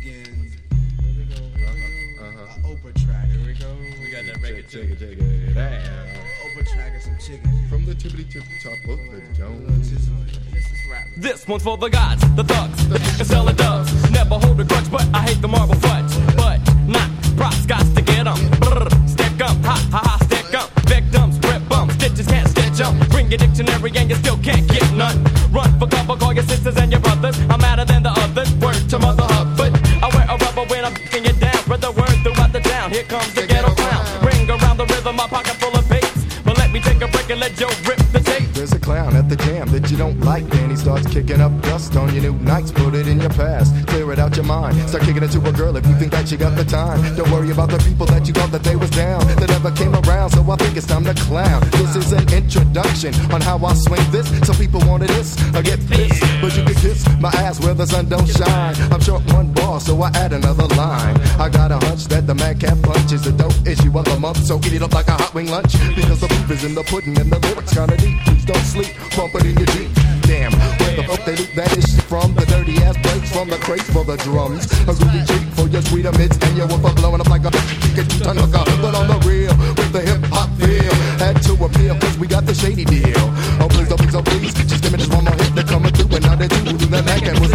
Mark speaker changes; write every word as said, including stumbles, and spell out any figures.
Speaker 1: digging uh-huh, uh-huh. an Oprah track. Here we go. We got that record
Speaker 2: check it, check it out.
Speaker 1: Oprah track and some chicken.
Speaker 2: From the tippity tip top of the Jones.
Speaker 1: This is, this is rap.
Speaker 3: This one's for the gods, the thugs, the can sell the doves. Never hold a grudge, but I hate the marble fudge. But not props, got to get 'em. Brr, stick 'em, ha ha ha, stick 'em. Victims, rip bumps, stitches can't stitch 'em. Bring your dictionary and you still can't get none. Run for cover, call your sisters and your brothers. I'm madder than the others, word to Mother Hubbard. I wear a rubber when I'm kicking you down. Spread the word throughout the town, here comes the ghetto clown. Ring around the rhythm, my pocket full of bass. But let me take a break and let Joe rip the tape.
Speaker 2: There's a clown at the jam that you don't like, and he starts kicking up dust on your new nights. Put it in your past, clear it out your mind. Start kicking it to a girl if you think that you got the time. Don't worry about the people that you thought that they was down, that never came around, so I think it's time to clown. This is an introduction on how I swing this. Some people wanted this, I get this, but you can kiss my ass where the sun don't shine. I'm short one bar, so I add another line. I got a hunch that the madcap punch is the dope issue of the month, so eat it up like a hot wing lunch. Because the proof is in the pudding and the lyrics kinda deep. Please don't sleep, pump it in your Jeep. Damn, where the fuck they loot that is from? The dirty ass breaks from the crates for the drums. A groovy treat for your sweet amidst, and your woofer blowing up like a get you ton of but on the real, with the hip hop feel. Had to appeal, cause we got the shady deal. Oh please, oh please, oh please, just give me just one more hit. They're coming through, and now they're two. The neck and was